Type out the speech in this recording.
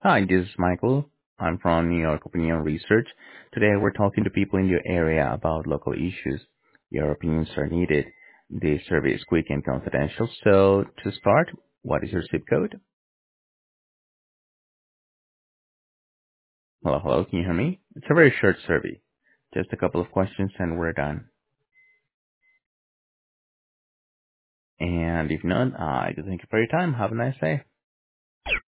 Hi, this is Michael. I'm from New York Opinion Research. Today we're talking to people in your area about local issues. Your opinions are needed. The survey is quick and confidential. So to start, what is your zip code? Hello, hello, can you hear me? It's a very short survey. Just a couple of questions and we're done. And if not, I do thank you for your time. Have a nice day.